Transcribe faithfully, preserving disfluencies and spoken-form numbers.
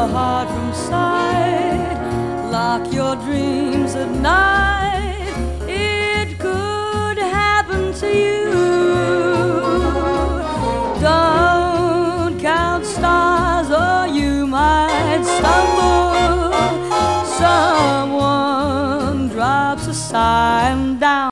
heart from sight. Lock your dreams at night.